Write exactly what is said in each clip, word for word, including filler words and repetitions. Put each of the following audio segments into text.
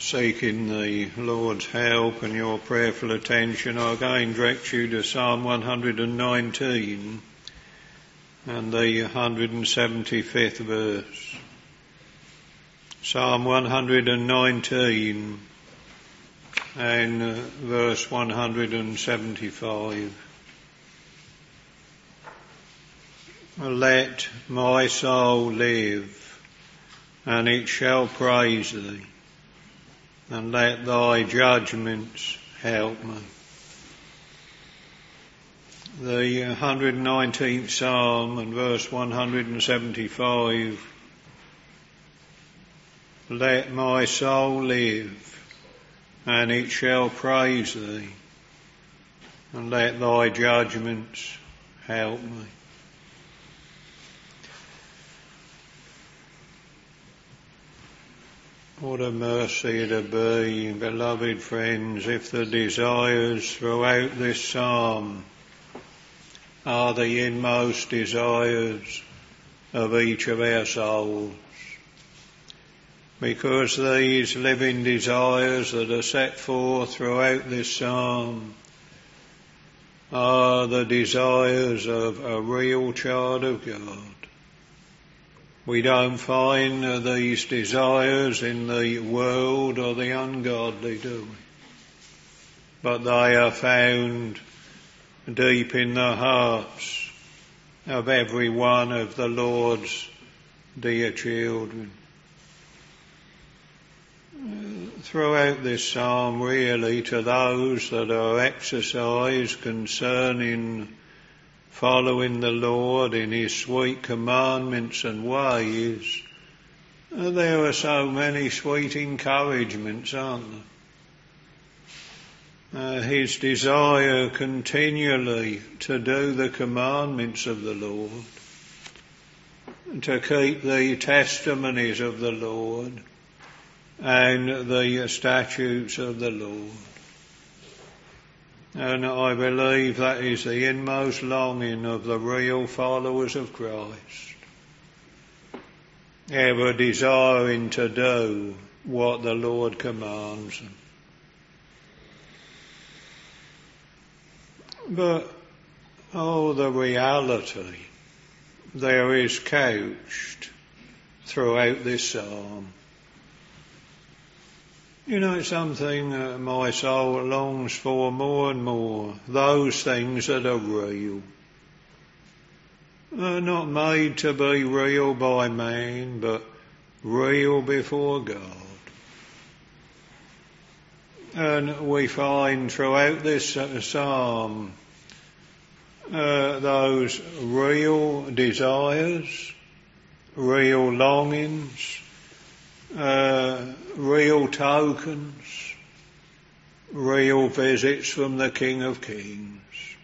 seeking the Lord's help and your prayerful attention, I again direct you to Psalm one hundred nineteen and the one hundred seventy-fifth verse. Psalm one hundred nineteen and uh, verse one hundred seventy-five. Let my soul live, and it shall praise thee, and let thy judgments help me. The one hundred nineteenth Psalm and verse one hundred seventy-five. Let my soul live, and it shall praise thee, and let thy judgments help me. What a mercy it'd be, beloved friends, if the desires throughout this psalm are the inmost desires of each of our souls. Because these living desires that are set forth throughout this psalm are the desires of a real child of God. We don't find these desires in the world or the ungodly, do we? But they are found deep in the hearts of every one of the Lord's dear children. Throughout this psalm, really, to those that are exercised concerning following the Lord in his sweet commandments and ways, there are so many sweet encouragements, aren't there? Uh, his desire continually to do the commandments of the Lord, to keep the testimonies of the Lord and the statutes of the Lord. And I believe that is the inmost longing of the real followers of Christ, ever desiring to do what the Lord commands them. But, oh, the reality there is couched throughout this psalm. You know, it's something that my soul longs for more and more. Those things that are real. Are not made to be real by man, but real before God. And we find throughout this psalm uh, those real desires, real longings, Uh, real tokens, real visits from the King of Kings.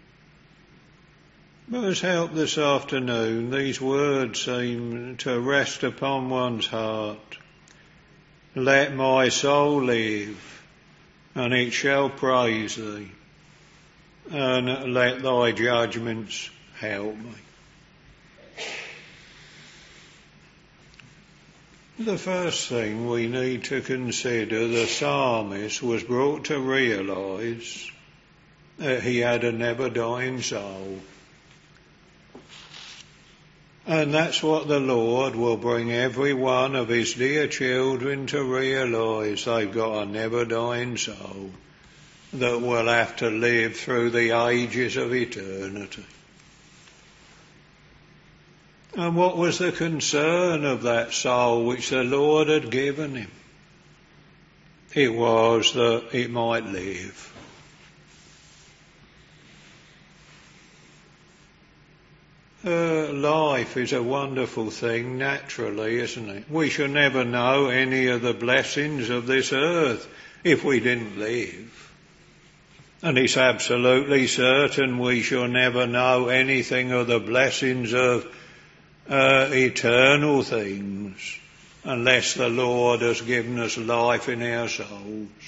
But as help this afternoon, these words seem to rest upon one's heart. Let my soul live, and it shall praise thee, and let thy judgments help me. The first thing we need to consider, the psalmist was brought to realise that he had a never-dying soul. And that's what the Lord will bring every one of his dear children to realise. They've got a never-dying soul that will have to live through the ages of eternity. And what was the concern of that soul which the Lord had given him? It was that it might live. Uh, life is a wonderful thing, naturally, isn't it? We shall never know any of the blessings of this earth if we didn't live. And it's absolutely certain we shall never know anything of the blessings of Uh, eternal things unless the Lord has given us life in our souls.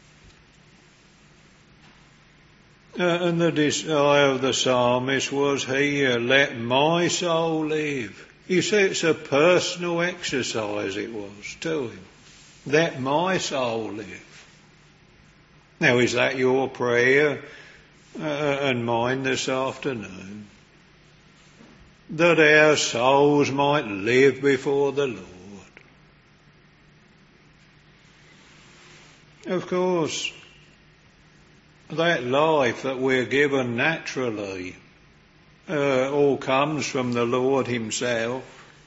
Uh, and the desire of the psalmist was here, let my soul live. You see, it's a personal exercise it was to him. let my soul live. Now, is that your prayer uh, and mine this afternoon? That our souls might live before the Lord. Of course, that life that we're given naturally uh, all comes from the Lord himself.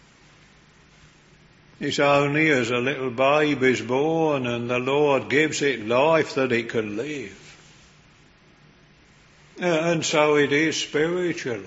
It's only as a little babe is born and the Lord gives it life that it can live. Uh, and so it is spiritually.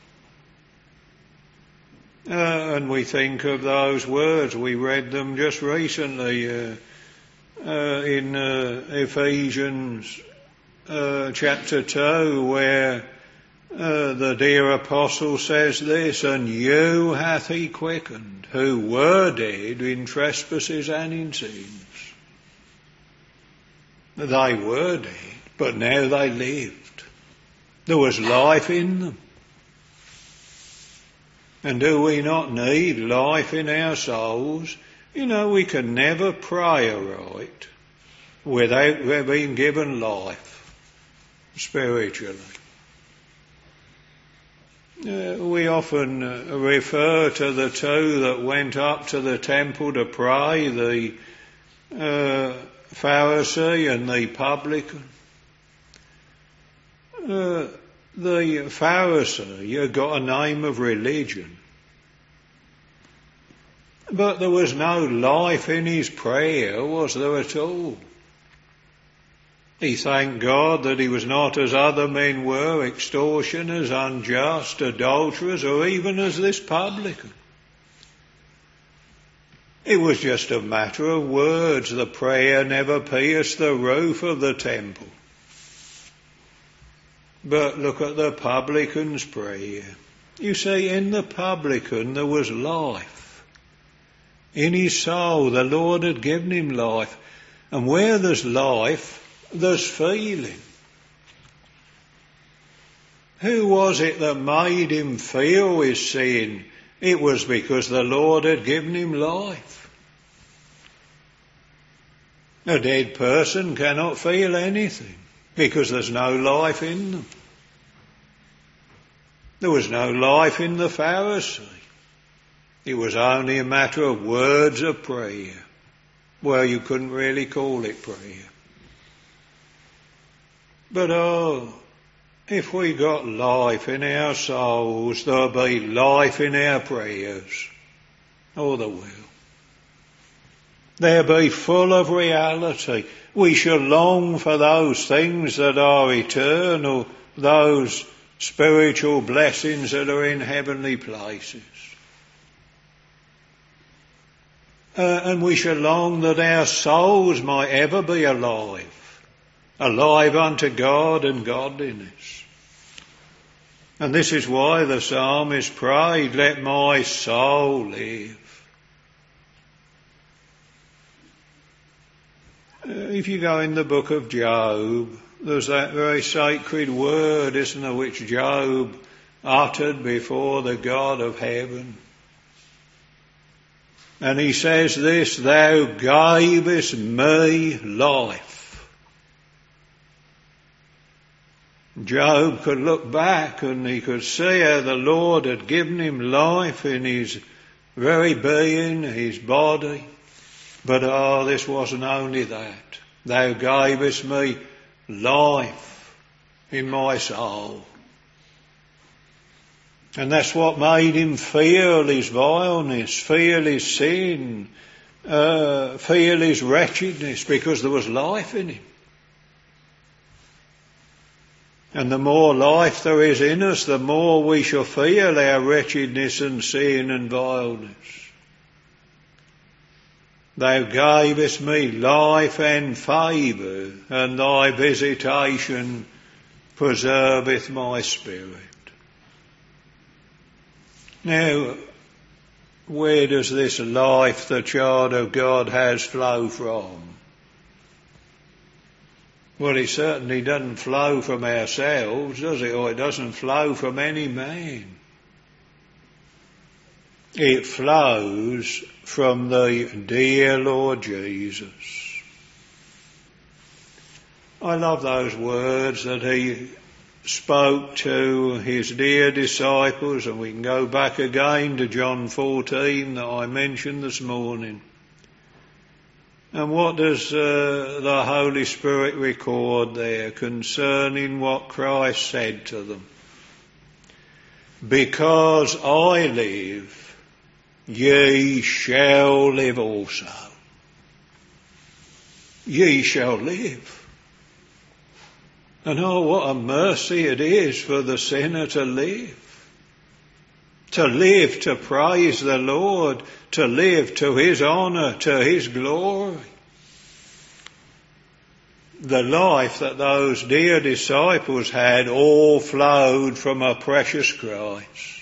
Uh, and we think of those words, we read them just recently uh, uh, in uh, Ephesians uh, chapter two, where uh, the dear apostle says this, and you hath he quickened, who were dead in trespasses and in sins. They were dead, but now they lived. There was life in them. And do we not need life in our souls? You know, we can never pray aright without being given life spiritually. Uh, we often uh, refer to the two that went up to the temple to pray, the uh, Pharisee and the publican. Uh, the Pharisee had got a name of religion, but there was no life in his prayer, was there at all? He thanked God that he was not as other men were, extortioners, unjust, adulterers, or even as this publican. It was just a matter of words. The prayer never pierced the roof of the temple. But look at the publican's prayer. You see, in the publican there was life. In his soul the Lord had given him life. And where there's life, there's feeling. Who was it that made him feel his sin? It was because the Lord had given him life. A dead person cannot feel anything because there's no life in them. There was no life in the Pharisee. It was only a matter of words of prayer. Well, you couldn't really call it prayer. But oh, if we got life in our souls, there'll be life in our prayers. Oh, there will. They'll be full of reality. We shall long for those things that are eternal, those spiritual blessings that are in heavenly places. Uh, and we shall long that our souls might ever be alive. Alive unto God and godliness. And this is why the psalmist prayed, let my soul live. Uh, if you go in the book of Job, there's that very sacred word, isn't there, which Job uttered before the God of heaven. And he says this, thou gavest me life. Job could look back and he could see how the Lord had given him life in his very being, his body. But oh, this wasn't only that. Thou gavest me life in my soul. And that's what made him feel his vileness, feel his sin, uh, feel his wretchedness, because there was life in him. And the more life there is in us, the more we shall feel our wretchedness and sin and vileness. Thou gavest me life and favour, and thy visitation preserveth my spirit. Now, where does this life the child of God has flow from? Well, it certainly doesn't flow from ourselves, does it? Or it doesn't flow from any man. It flows from the dear Lord Jesus. I love those words that he spoke to his dear disciples, and we can go back again to John fourteen that I mentioned this morning. And what does uh, the Holy Spirit record there concerning what Christ said to them? Because I live, ye shall live also. Ye shall live. And oh, what a mercy it is for the sinner to live. To live to praise the Lord, to live to his honour, to his glory. The life that those dear disciples had all flowed from a precious Christ.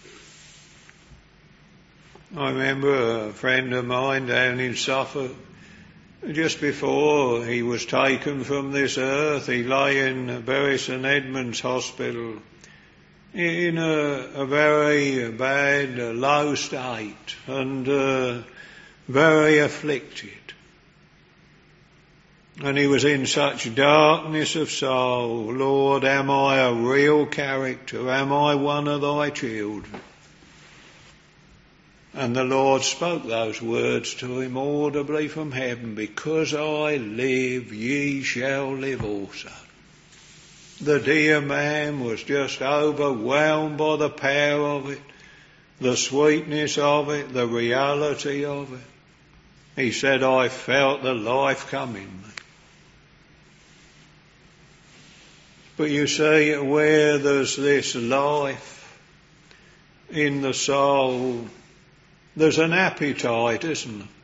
I remember a friend of mine down in Suffolk, just before he was taken from this earth, he lay in Bury St Edmunds Hospital in a, a very bad, uh, low state and uh, very afflicted. And he was in such darkness of soul. Lord, am I a real character? Am I one of thy children? And the Lord spoke those words to him audibly from heaven, because I live, ye shall live also. The dear man was just overwhelmed by the power of it, the sweetness of it, the reality of it. He said, I felt the life come in me. But you see, where there's this life in the soul, there's an appetite, isn't there?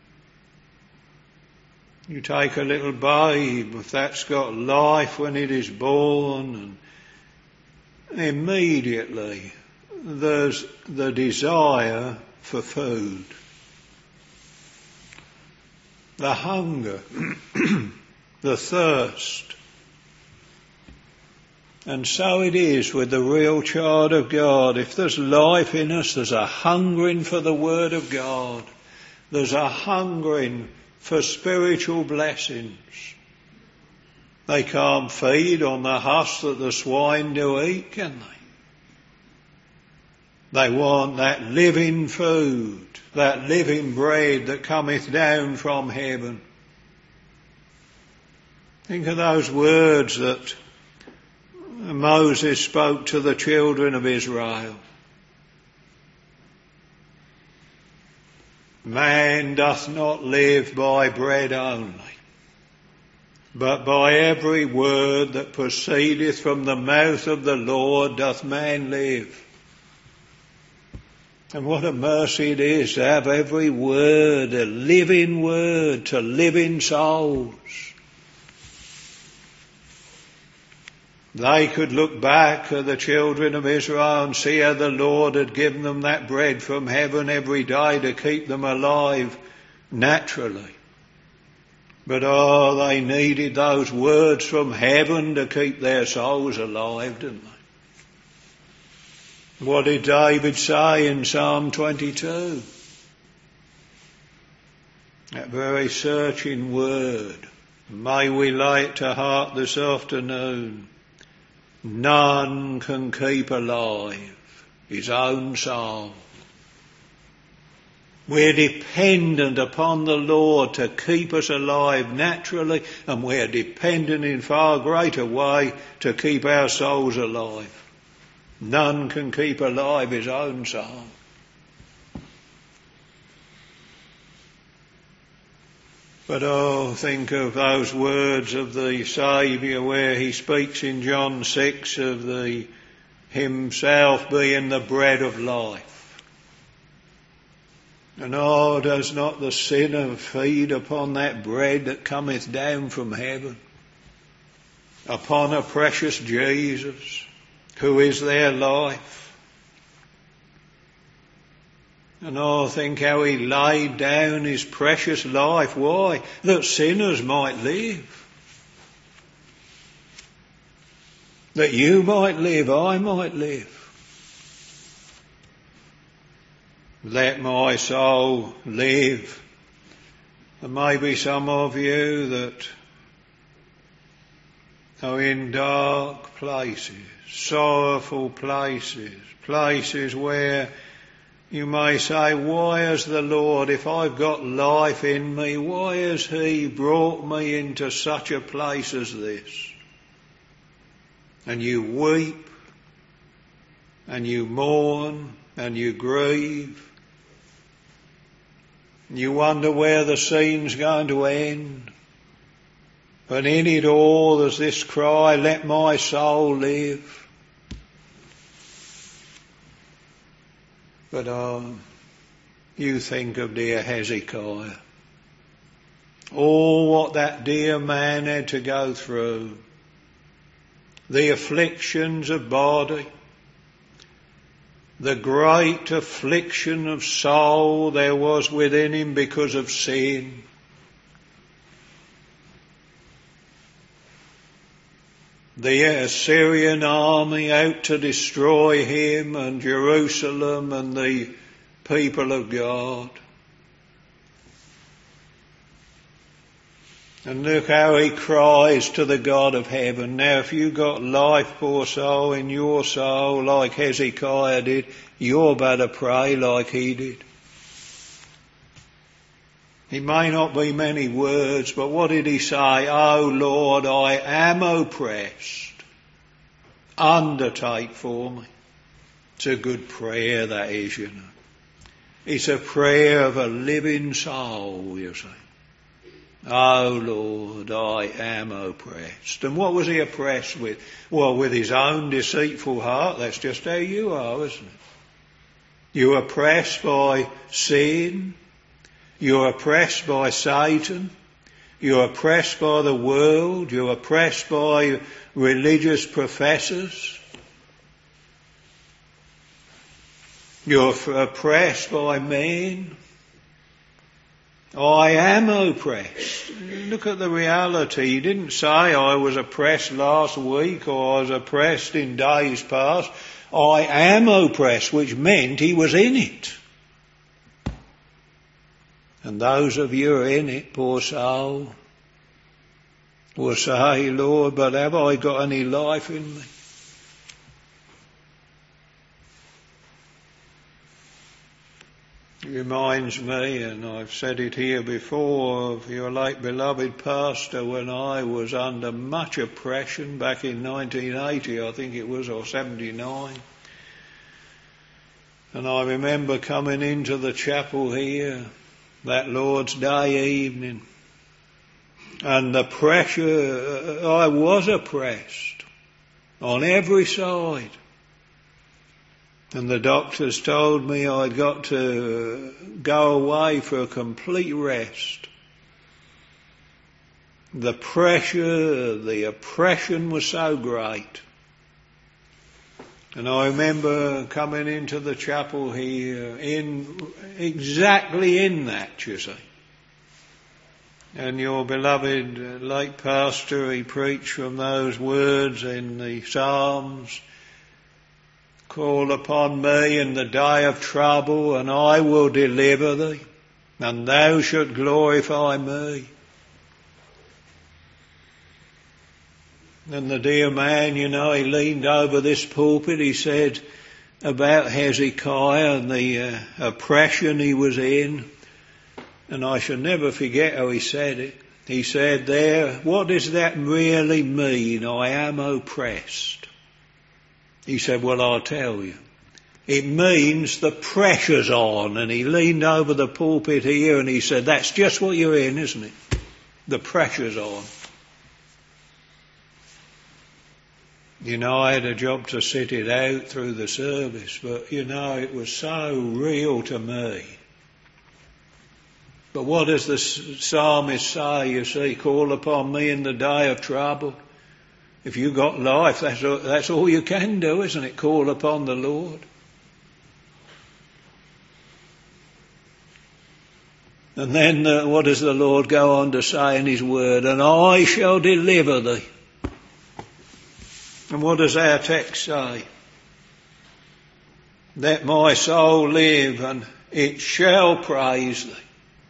You take a little babe, if that's got life when it is born, and immediately there's the desire for food. The hunger, the thirst. And so it is with the real child of God. If there's life in us, there's a hungering for the Word of God. There's a hungering for spiritual blessings. They can't feed on the husk that the swine do eat, can they? They want that living food, that living bread that cometh down from heaven. Think of those words that Moses spoke to the children of Israel. Man doth not live by bread only, but by every word that proceedeth from the mouth of the Lord doth man live. And what a mercy it is to have every word, a living word, to living souls. They could look back at the children of Israel and see how the Lord had given them that bread from heaven every day to keep them alive naturally. But oh, they needed those words from heaven to keep their souls alive, didn't they? What did David say in Psalm twenty-two? That very searching word. May we lay it to heart this afternoon. None can keep alive his own soul. We're dependent upon the Lord to keep us alive naturally, and we're dependent in far greater way to keep our souls alive. None can keep alive his own soul. But oh, think of those words of the Saviour where he speaks in John six of the himself being the bread of life. And oh, does not the sinner feed upon that bread that cometh down from heaven, upon a precious Jesus, who is their life? And oh, think how he laid down his precious life. Why? That sinners might live. That you might live, I might live. Let my soul live. There may be some of you that are in dark places, sorrowful places, places where you may say, why has the Lord, if I've got life in me, why has He brought me into such a place as this? And you weep, and you mourn, and you grieve. You wonder where the scene's going to end. But in it all there's this cry, let my soul live. But um, you think of dear Hezekiah. All what that dear man had to go through. The afflictions of body. The great affliction of soul there was within him because of sin. The Assyrian army out to destroy him and Jerusalem and the people of God. And look how he cries to the God of heaven. Now if you got life, poor soul, in your soul like Hezekiah did, you're better pray like he did. It may not be many words, but what did he say? Oh Lord, I am oppressed. Undertake for me. It's a good prayer, that is, you know. It's a prayer of a living soul, you see. Oh Lord, I am oppressed. And what was he oppressed with? Well, with his own deceitful heart. That's just how you are, isn't it? You're oppressed by sin. You're oppressed by Satan. You're oppressed by the world. You're oppressed by religious professors. You're oppressed by men. I am oppressed. Look at the reality. He didn't say I was oppressed last week or I was oppressed in days past. I am oppressed, which meant he was in it. And those of you who are in it, poor soul, will say, Lord, but have I got any life in me? It reminds me, and I've said it here before, of your late beloved pastor when I was under much oppression back in nineteen eighty, I think it was, or seventy-nine. And I remember coming into the chapel here that Lord's Day evening, and the pressure, I was oppressed on every side. And the doctors told me I'd got to go away for a complete rest. The pressure, the oppression was so great. And I remember coming into the chapel here in exactly in that, you see. And your beloved late pastor, he preached from those words in the Psalms, call upon me in the day of trouble, and I will deliver thee, and thou shalt glorify me. And the dear man, you know, he leaned over this pulpit, he said about Hezekiah and the uh, oppression he was in, and I shall never forget how he said it. He said there, what does that really mean, I am oppressed? He said, well, I'll tell you. It means the pressure's on. And he leaned over the pulpit here and he said, that's just what you're in, isn't it? The pressure's on. You know, I had a job to sit it out through the service, but, you know, it was so real to me. But what does the psalmist say? You see, call upon me in the day of trouble. If you got life, that's all, that's all you can do, isn't it? Call upon the Lord. And then uh, what does the Lord go on to say in His word? And I shall deliver thee. And what does our text say? Let my soul live. And it shall praise thee.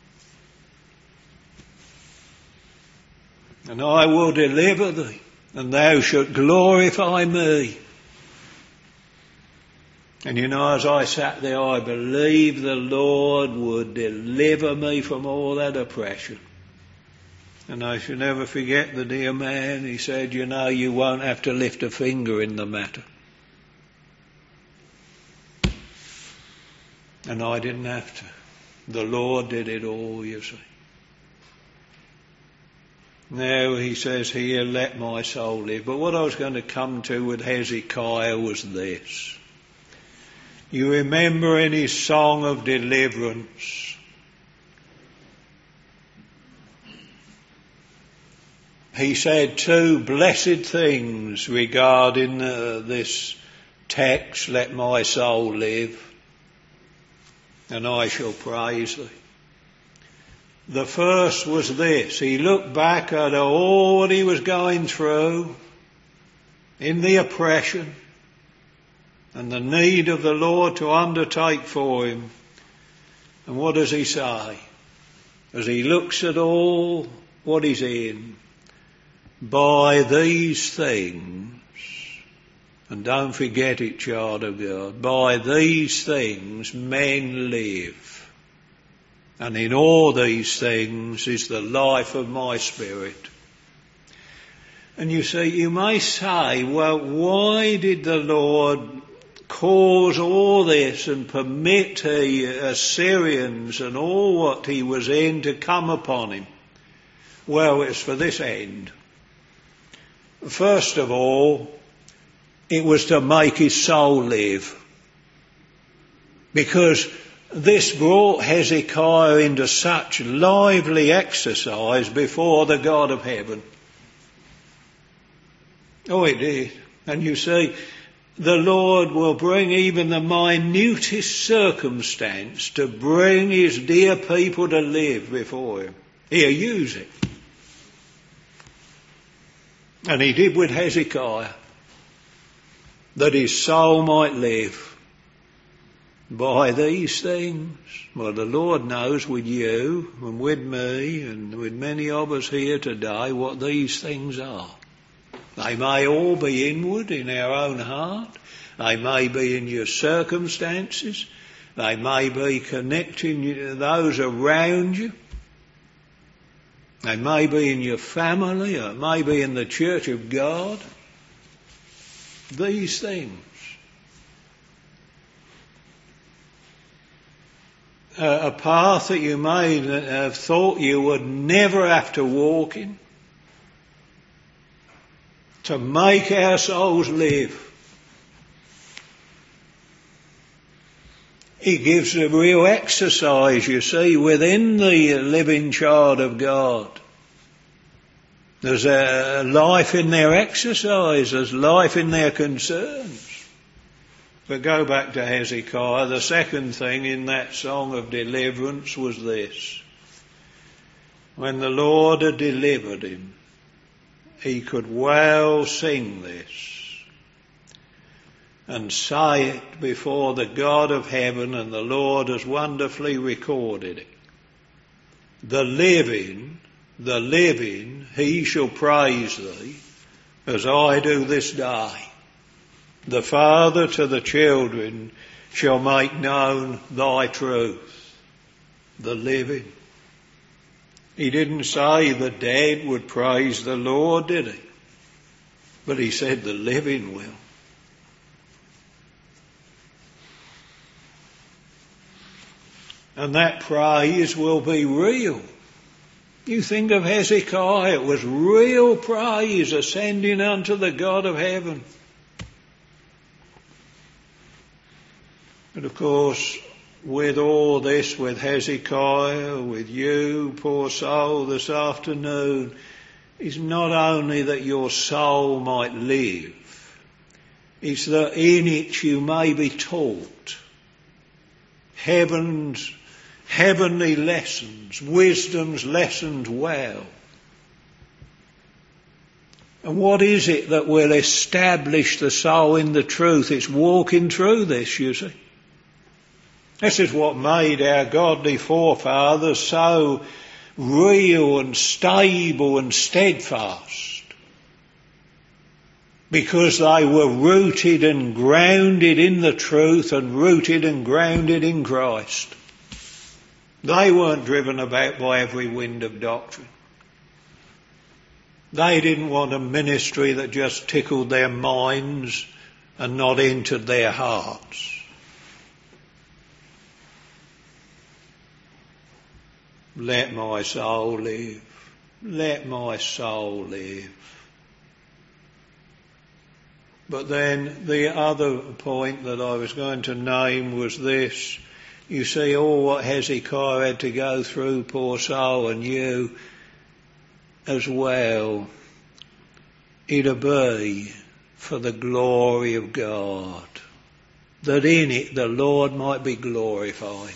And I will deliver thee, and thou shalt glorify me. And you know, as I sat there, I believed the Lord would deliver me from all that oppression. And I shall never forget the dear man. He said, you know, you won't have to lift a finger in the matter. And I didn't have to. The Lord did it all, you see. Now he says here, let my soul live. But what I was going to come to with Hezekiah was this. You remember in his song of deliverance, he said two blessed things regarding uh, this text, let my soul live, and I shall praise thee. The first was this. He looked back at all that he was going through in the oppression and the need of the Lord to undertake for him. And what does he say? As he looks at all what he's in, by these things, and don't forget it, child of God, by these things men live. And in all these things is the life of my spirit. And you see, you may say, well, why did the Lord cause all this and permit the Assyrians and all what he was in to come upon him? Well, it's for this end. First of all, it was to make his soul live. Because this brought Hezekiah into such lively exercise before the God of heaven. Oh, it did. And you see, the Lord will bring even the minutest circumstance to bring his dear people to live before him. He'll use it. And he did with Hezekiah, that his soul might live. By these things, well, the Lord knows with you and with me and with many of us here today what these things are. They may all be inward in our own heart. They may be in your circumstances. They may be connecting those around you. They may be in your family, or it may be in the church of God. These things. Uh, a path that you may have thought you would never have to walk in. To make our souls live. He gives a real exercise, you see, within the living child of God. There's a life in their exercise, there's life in their concerns. But go back to Hezekiah. The second thing in that song of deliverance was this. When the Lord had delivered him, he could well sing this and say it before the God of heaven, and the Lord has wonderfully recorded it. The living, the living, he shall praise thee as I do this day. The Father to the children shall make known thy truth. The living. He didn't say the dead would praise the Lord, did he? But he said the living will. And that praise will be real. You think of Hezekiah, it was real praise ascending unto the God of heaven. But of course, with all this, with Hezekiah, with you, poor soul, this afternoon, is not only that your soul might live, it's that in it you may be taught heaven's, heavenly lessons, wisdom's lessons well. And what is it that will establish the soul in the truth? It's walking through this, you see. This is what made our godly forefathers so real and stable and steadfast. Because they were rooted and grounded in the truth and rooted and grounded in Christ. They weren't driven about by every wind of doctrine. They didn't want a ministry that just tickled their minds and not entered their hearts. Let my soul live. Let my soul live. But then the other point that I was going to name was this. You see all what Hezekiah had to go through, poor soul, and you as well. It'll be for the glory of God, that in it the Lord might be glorified.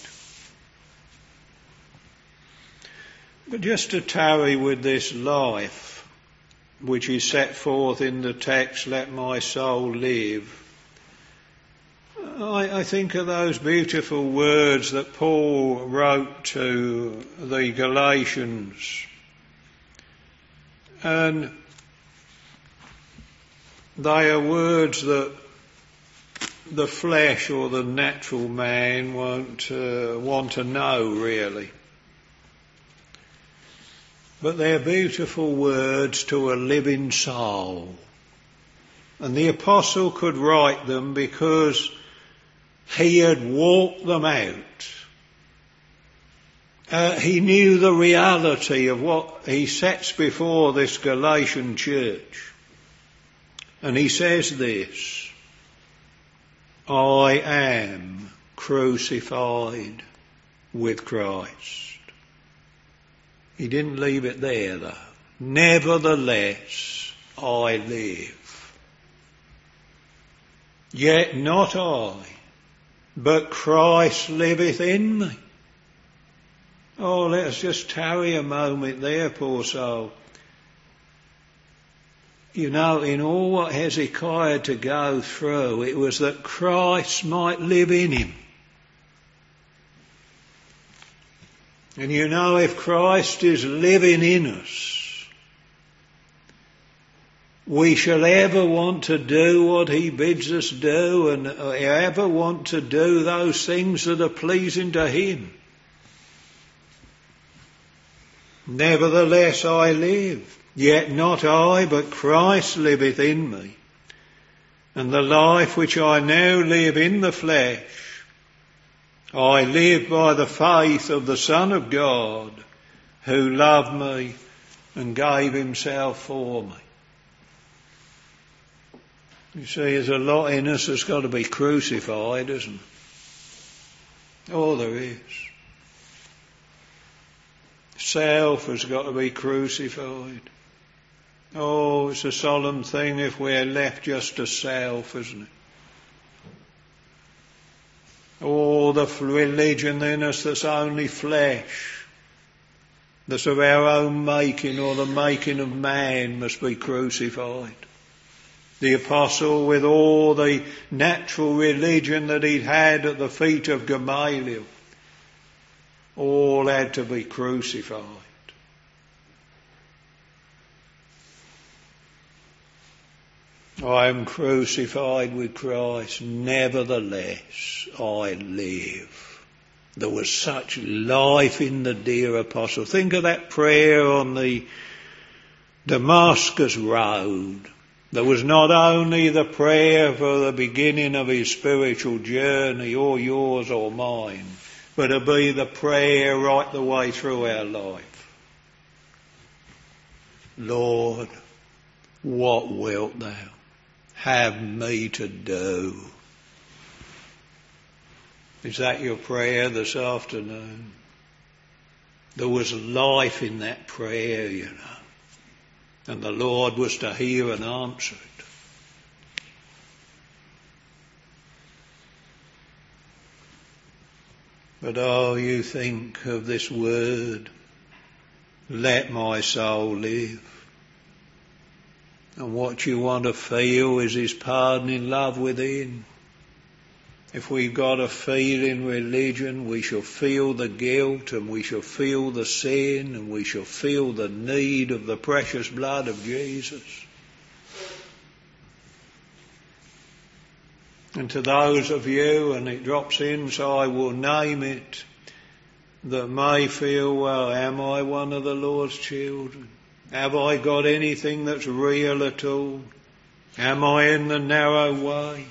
But just to tarry with this life, which is set forth in the text, let my soul live, I, I think of those beautiful words that Paul wrote to the Galatians. And they are words that the flesh or the natural man won't uh, want to know, really. But they're beautiful words to a living soul. And the apostle could write them because he had walked them out. Uh, he knew the reality of what he sets before this Galatian church. And he says this, I am crucified with Christ. He didn't leave it there though. Nevertheless, I live. Yet not I, but Christ liveth in me. Oh, let us just tarry a moment there, poor soul. You know, in all what Hezekiah had to go through, it was that Christ might live in him. And you know, if Christ is living in us, we shall ever want to do what he bids us do and ever want to do those things that are pleasing to him. Nevertheless I live, yet not I, but Christ liveth in me. And the life which I now live in the flesh, I live by the faith of the Son of God, who loved me and gave himself for me. You see, there's a lot in us that's got to be crucified, isn't there? Oh, there is. Self has got to be crucified. Oh, it's a solemn thing if we're left just to self, isn't it? Oh, the religion in us that's only flesh, that's of our own making or the making of man, must be crucified. The apostle, with all the natural religion that he'd had at the feet of Gamaliel, all had to be crucified. I am crucified with Christ, nevertheless I live. There was such life in the dear apostle. Think of that prayer on the Damascus road. There was not only the prayer for the beginning of his spiritual journey, or yours or mine, but it'll be the prayer right the way through our life. Lord, what wilt thou have me to do? Is that your prayer this afternoon? There was life in that prayer, you know. And the Lord was to hear and answer it. But oh, you think of this word, let my soul live. And what you want to feel is his pardoning love within. If we've got a feeling religion, we shall feel the guilt and we shall feel the sin and we shall feel the need of the precious blood of Jesus. And to those of you, and it drops in so I will name it, that may feel, well, am I one of the Lord's children? Have I got anything that's real at all? Am I in the narrow way?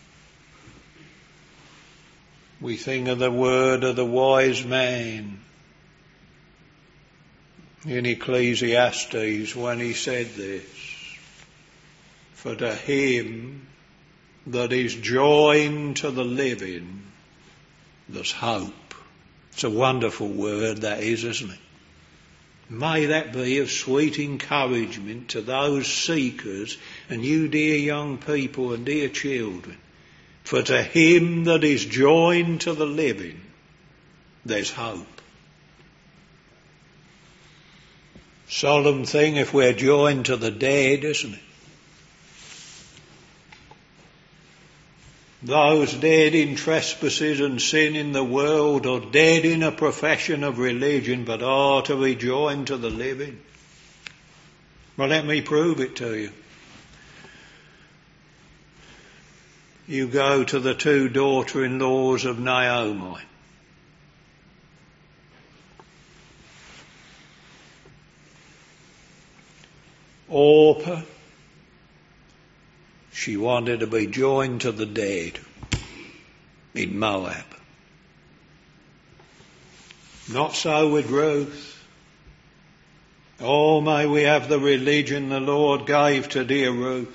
We think of the word of the wise man in Ecclesiastes when he said this, for to him that is joined to the living, there's hope. It's a wonderful word, that is, isn't it? May that be of sweet encouragement to those seekers and you dear young people and dear children. For to him that is joined to the living, there's hope. Solemn thing if we're joined to the dead, isn't it? Those dead in trespasses and sin in the world, or dead in a profession of religion, but are to be joined to the living. Well, let me prove it to you. You go to the two daughter-in-laws of Naomi. Orpah, she wanted to be joined to the dead in Moab. Not so with Ruth. Oh, may we have the religion the Lord gave to dear Ruth.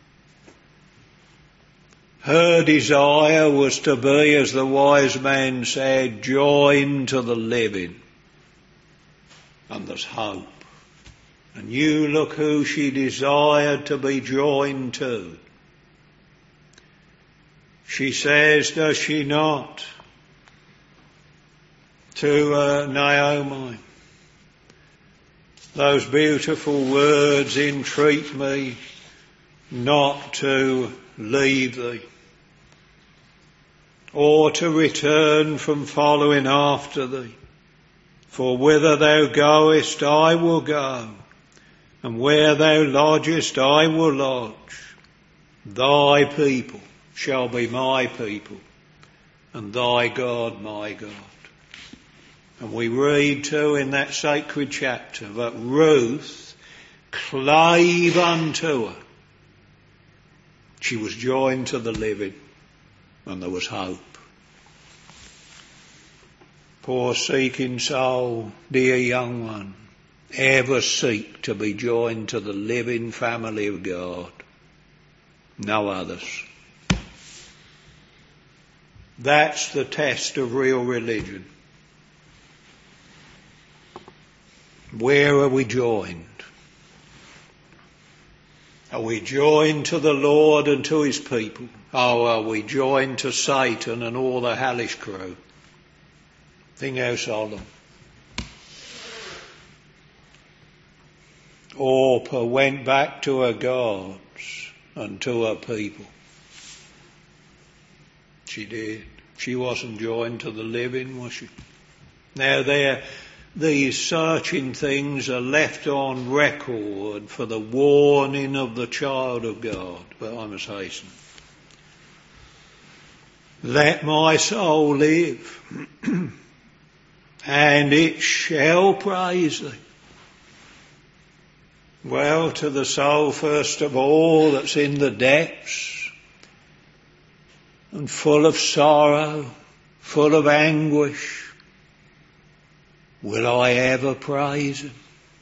Her desire was to be, as the wise man said, joined to the living. And there's hope. And you look who she desired to be joined to. She says, does she not, to uh, Naomi, those beautiful words, entreat me not to leave thee, or to return from following after thee. For whither thou goest, I will go, and where thou lodgest, I will lodge. Thy people shall be my people, and thy God my God. And we read too in that sacred chapter that Ruth clave unto her. She was joined to the living, and there was hope. Poor seeking soul, dear young one, ever seek to be joined to the living family of God. No others. That's the test of real religion. Where are we joined? Are we joined to the Lord and to his people? Or are we joined to Satan and all the hellish crew? Think how solemn. Orpah went back to her gods and to her people. She did. She wasn't joined to the living, was she? Now there, these searching things are left on record for the warning of the child of God. But I must hasten. Let my soul live, and it shall praise thee. Well, to the soul first of all that's in the depths and full of sorrow, full of anguish, will I ever praise him?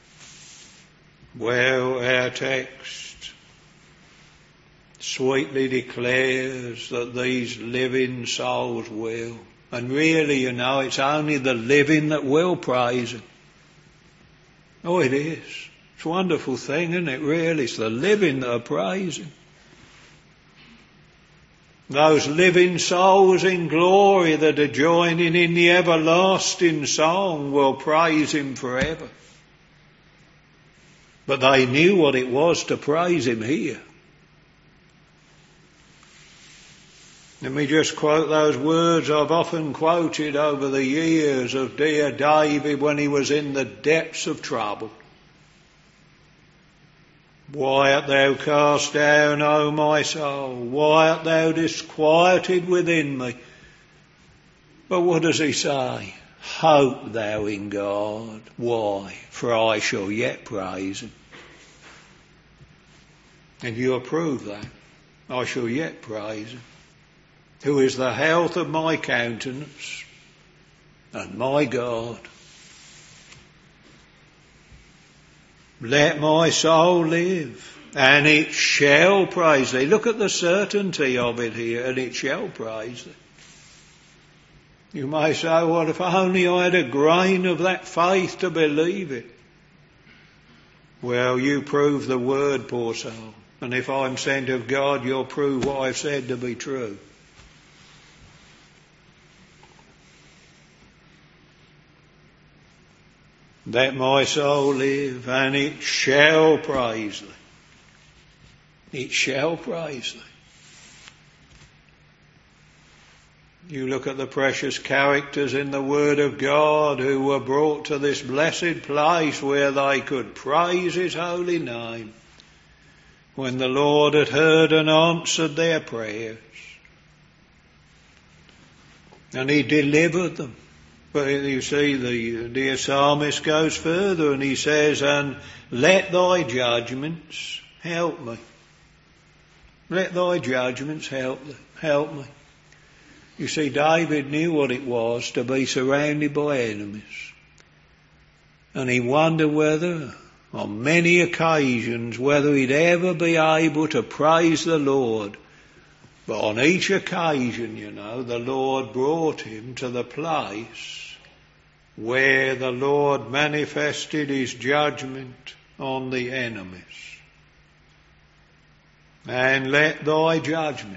Well, our text sweetly declares that these living souls will. And really, you know, it's only the living that will praise him. Oh, it is. It's a wonderful thing, isn't it, really? It's the living that are praising. Those living souls in glory that are joining in the everlasting song will praise him forever. But they knew what it was to praise him here. Let me just quote those words I've often quoted over the years of dear David when he was in the depths of trouble. Why art thou cast down, O my soul? Why art thou disquieted within me? But what does he say? Hope thou in God. Why? For I shall yet praise him. And you approve that. I shall yet praise him, who is the health of my countenance and my God. Let my soul live, and it shall praise thee. Look at the certainty of it here, and it shall praise thee. You may say, well, if only I had a grain of that faith to believe it. Well, you prove the word, poor soul. And if I'm sent of God, you'll prove what I've said to be true. Let my soul live, and it shall praise thee. It shall praise thee. You look at the precious characters in the Word of God who were brought to this blessed place where they could praise his holy name when the Lord had heard and answered their prayers. And he delivered them. But you see, the dear psalmist goes further and he says, and let thy judgments help me. Let thy judgments help, help me. You see, David knew what it was to be surrounded by enemies. And he wondered whether, on many occasions, whether he'd ever be able to praise the Lord. But on each occasion, you know, the Lord brought him to the place where the Lord manifested his judgment on the enemies. And let thy judgments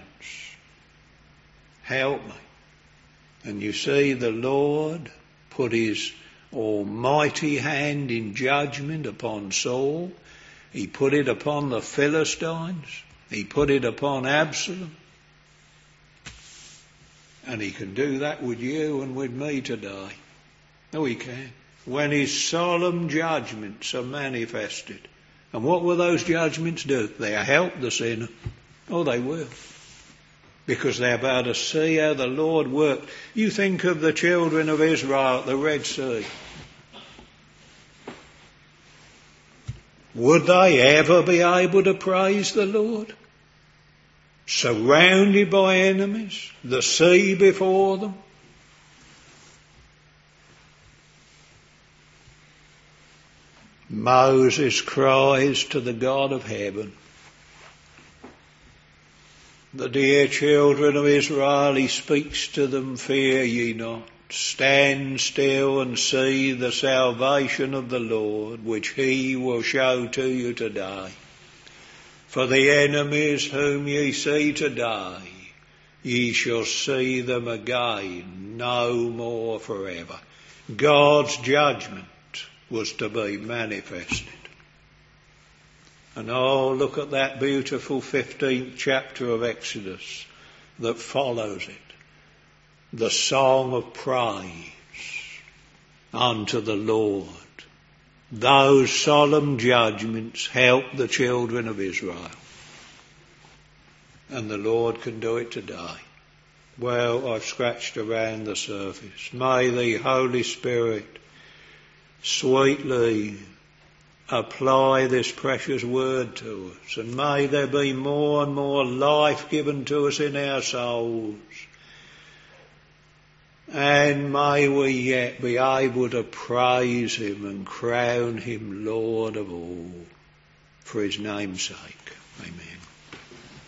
help me. And you see, the Lord put his almighty hand in judgment upon Saul. He put it upon the Philistines. He put it upon Absalom. And he can do that with you and with me today. No, he can. When his solemn judgments are manifested. And what will those judgments do? They'll help the sinner. Oh, they will. Because they're about to see how the Lord worked. You think of the children of Israel at the Red Sea. Would they ever be able to praise the Lord? Surrounded by enemies, the sea before them. Moses cries to the God of heaven. The dear children of Israel, he speaks to them, fear ye not. Stand still and see the salvation of the Lord, which he will show to you today. For the enemies whom ye see today, ye shall see them again, no more forever. God's judgment was to be manifested. And oh, look at that beautiful fifteenth chapter of Exodus that follows it. The song of praise unto the Lord. Those solemn judgments help the children of Israel. And the Lord can do it today. Well, I've scratched around the surface. May the Holy Spirit sweetly apply this precious word to us. And may there be more and more life given to us in our souls. And may we yet be able to praise him and crown him Lord of all, for his name's sake. Amen.